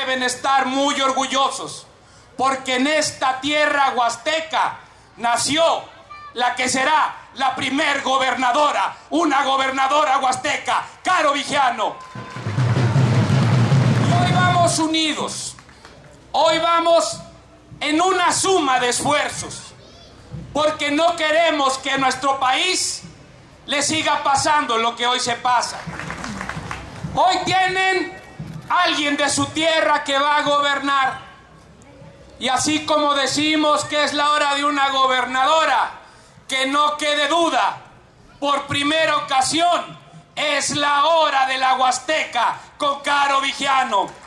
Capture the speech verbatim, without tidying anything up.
deben estar muy orgullosos, porque en esta tierra huasteca nació la que será la primer gobernadora, una gobernadora huasteca, Caro Viggiano. Y hoy vamos unidos, hoy vamos en una suma de esfuerzos, porque no queremos que a nuestro país le siga pasando lo que hoy se pasa. Hoy tienen alguien de su tierra que va a gobernar, y así como decimos que es la hora de una gobernadora, que no quede duda, por primera ocasión es la hora de la Huasteca con Caro Viggiano.